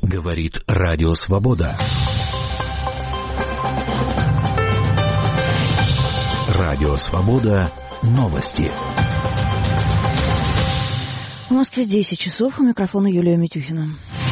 Говорит Радио Свобода. Радио Свобода. Новости. В Москве 10 часов. У микрофона Юлия Митюхина.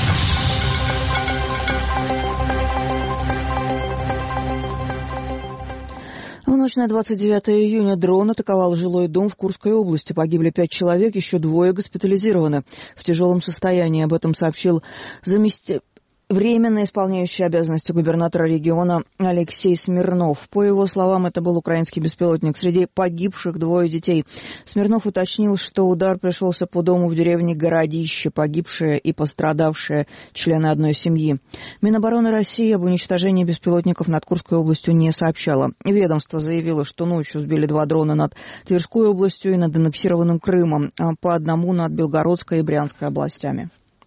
В ночь на 29 июня дрон атаковал жилой дом в Курской области. Погибли 5 человек, еще 2 госпитализированы в тяжелом состоянии. Об этом сообщил временно исполняющий обязанности губернатора региона Алексей Смирнов. По его словам, это был украинский беспилотник. Среди погибших 2 детей. Смирнов уточнил, что удар пришелся по дому в деревне Городище. Погибшие и пострадавшие члены одной семьи. Минобороны России об уничтожении беспилотников над Курской областью не сообщало. Ведомство заявило, что ночью сбили 2 дрона над Тверской областью и над аннексированным Крымом, а по одному над Белгородской и Брянской областями.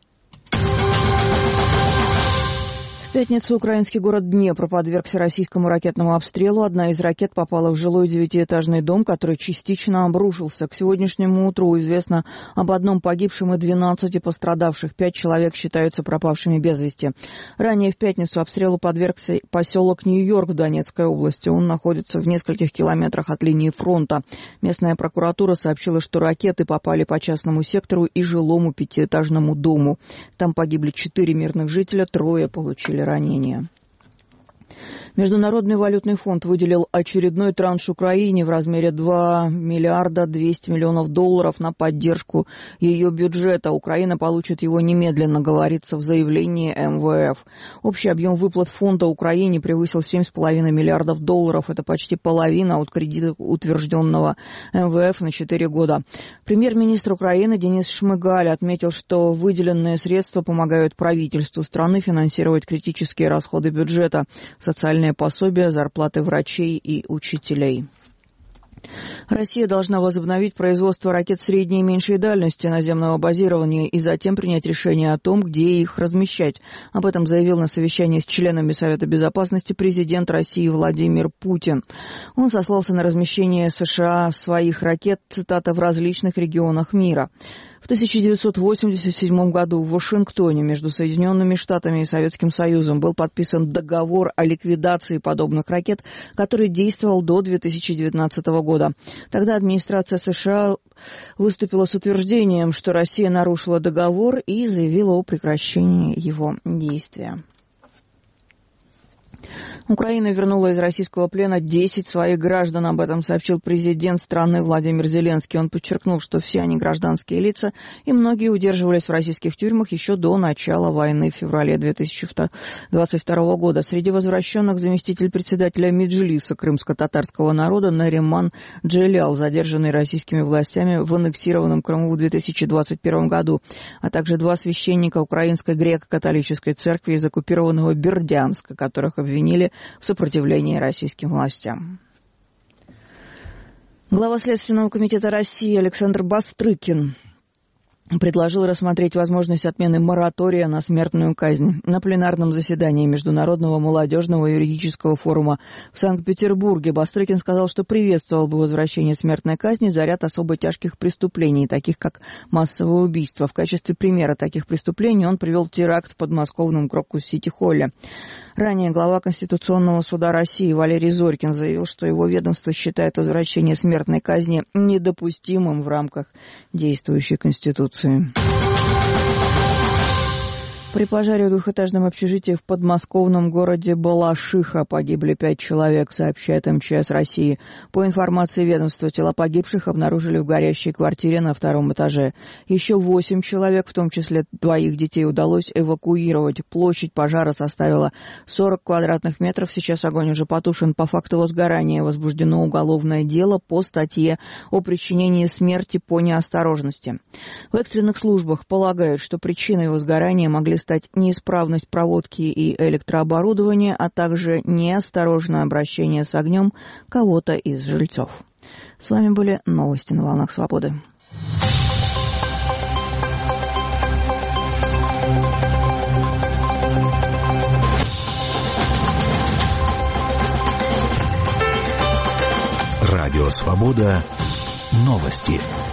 В пятницу украинский город Днепр подвергся российскому ракетному обстрелу. Одна из ракет попала в жилой 9-этажный дом, который частично обрушился. К сегодняшнему утру известно об 1 погибшем и 12 пострадавших. 5 человек считаются пропавшими без вести. Ранее в пятницу обстрелу подвергся поселок Нью-Йорк в Донецкой области. Он находится в нескольких километрах от линии фронта. Местная прокуратура сообщила, что ракеты попали по частному сектору и жилому 5-этажному дому. Там погибли 4 мирных жителя, 3 получили ранения. Международный валютный фонд выделил очередной транш Украине в размере 2 миллиарда 200 миллионов долларов на поддержку ее бюджета. Украина получит его немедленно, говорится в заявлении МВФ. Общий объем выплат фонда Украине превысил 7,5 миллиардов долларов. Это почти половина от кредита, утвержденного МВФ на 4 года. Премьер-министр Украины Денис Шмыгаль отметил, что выделенные средства помогают правительству страны финансировать критические расходы бюджета, социальные пособия, зарплаты врачей и учителей. Россия должна возобновить производство ракет средней и меньшей дальности наземного базирования и затем принять решение о том, где их размещать. Об этом заявил на совещании с членами Совета Безопасности президент России Владимир Путин. Он сослался на размещение США своих ракет, цитата, в различных регионах мира. В 1987 году в Вашингтоне между Соединенными Штатами и Советским Союзом был подписан договор о ликвидации подобных ракет, который действовал до 2019 года. Тогда администрация США выступила с утверждением, что Россия нарушила договор и заявила о прекращении его действия. Украина вернула из российского плена 10 своих граждан. Об этом сообщил президент страны Владимир Зеленский. Он подчеркнул, что все они гражданские лица, и многие удерживались в российских тюрьмах еще до начала войны в феврале 2022 года. Среди возвращенных заместитель председателя Меджлиса крымско-татарского народа Нариман Джелял, задержанный российскими властями в аннексированном Крыму в 2021 году, а также 2 священника Украинской греко-католической церкви из оккупированного Бердянска, которых обвинили в сопротивлении российским властям. Глава Следственного комитета России Александр Бастрыкин предложил рассмотреть возможность отмены моратория на смертную казнь. На пленарном заседании Международного молодежного юридического форума в Санкт-Петербурге Бастрыкин сказал, что приветствовал бы возвращение смертной казни за ряд особо тяжких преступлений, таких как массовое убийство. В качестве примера таких преступлений он привел теракт в подмосковном Крокус-Сити-Холле. Ранее глава Конституционного суда России Валерий Зорькин заявил, что его ведомство считает возвращение смертной казни недопустимым в рамках действующей Конституции. При пожаре в 2-этажном общежитии в подмосковном городе Балашиха погибли 5 человек, сообщает МЧС России. По информации ведомства, тела погибших обнаружили в горящей квартире на 2-м этаже. Еще 8 человек, в том числе 2 детей, удалось эвакуировать. Площадь пожара составила 40 квадратных метров. Сейчас огонь уже потушен. По факту возгорания возбуждено уголовное дело по статье о причинении смерти по неосторожности. В экстренных службах полагают, что причиной возгорания могли стать неисправность проводки и электрооборудования, а также неосторожное обращение с огнем кого-то из жильцов. С вами были новости на волнах свободы. Радио Свобода. Новости.